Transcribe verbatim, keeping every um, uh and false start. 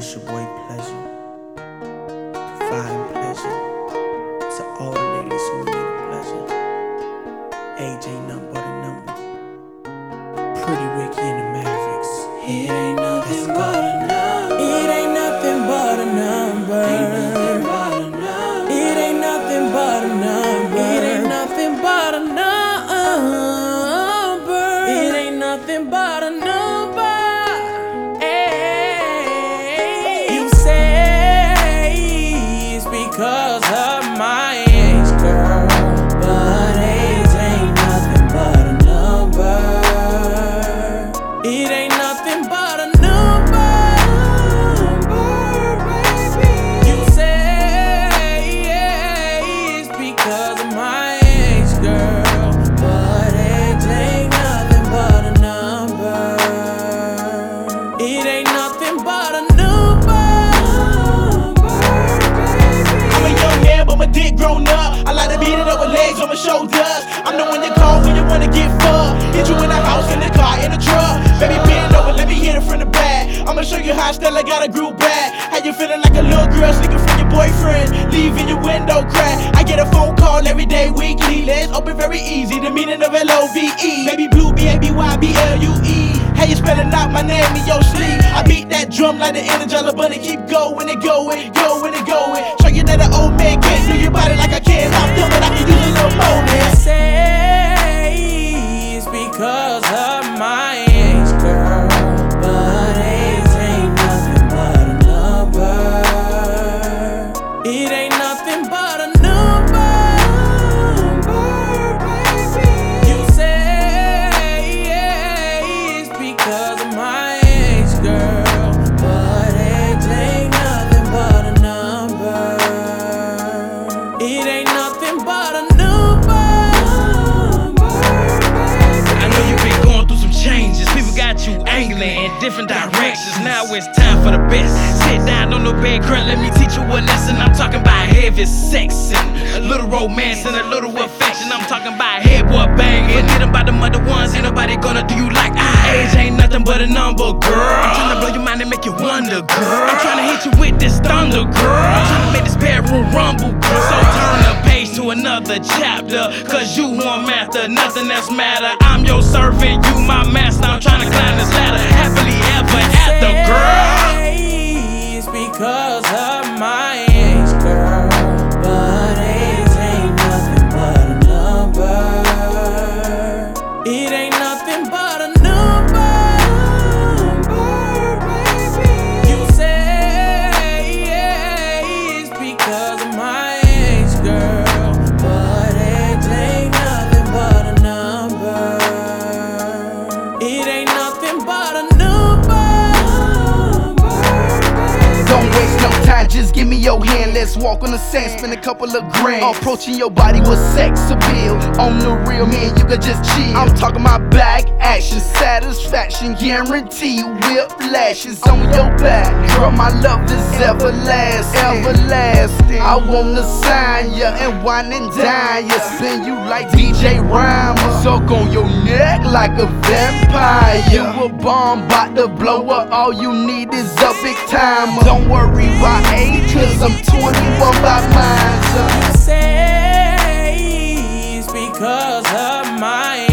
it's your boy Pleasure, providing pleasure to all the ladies who need a pleasure. Age ain't nothing but a number. Pretty Ricky and the Mavericks. It ain't nothing but a number. It ain't nothing but a number. It ain't nothing but a number. It ain't nothing but a number. It ain't nothing but a number. Because of my age, girl, but age ain't nothing but a number. It ain't nothing but a number, baby. You say it's because of my age, girl, but age ain't nothing but a number. It ain't nothing but a number. Dick grown up, I like to beat it up with legs on my shoulders. I'm the one you call when you wanna get fucked. Hit you in the house, in the car, in the truck. Baby, bend over, let me hit it from the back. I'ma show you how Stella got a groove back. How you feeling like a little girl sneaking from your boyfriend, leaving your window crack. I get a phone call every day, weekly. Let's open very easy, the meaning of L O V E. Baby blue, B A B Y B L U E. How you spelling out my name in your sleep? I beat that drum like the Energizer Bunny. Keep going and going, going and going. Show you that an old man can't do your body like I can. I'm done, but I can use a little more, man. Say it's because of my age, girl, but age ain't nothing but a number. It ain't nothing but a number, baby. You say it's because of my age, girl, but age ain't nothing but a number. It ain't nothing but a number. I know you've been going through some changes. People got you angling in different directions. Now it's time for the best. Sit down on the bed, girl, let me teach you a lesson. I'm talking about heavy sex and a little romance and a little affection. I'm talking about head boy banging. Forget about the mother ones, ain't nobody gonna do you like I. Age ain't nothing but a number, girl. I'm trying to blow your mind and make you wonder, girl. I'm trying to hit you with this thunder, girl. I'm trying to make this bedroom rumble, girl. So turn the page to another chapter, cause you want master, nothing else matter. I'm your servant, you my master. I'm trying to climb this ladder, happily ever after, girl. It's because of my age, girl, but age ain't nothing but a number. It ain't nothing but a number, baby. You say it's because of my age, girl, but age ain't nothing but a number. It ain't nothing but a number. Don't waste no time, just give me your hand. Let's walk on the sand, spend a couple of grand. Approaching your body with sex appeal. On the real, man, you can just chill. I'm talking about back action, satisfaction, guarantee whiplashes on your back. Girl, my love is everlasting, everlasting. I wanna sign ya and wine and dine ya, spin you like D J Rhymer, suck on your neck like a vampire. You a bomb, bout to blow up. All you need is a big timer. Don't worry about age, cause I'm twenty-one by mine. You say it's because of my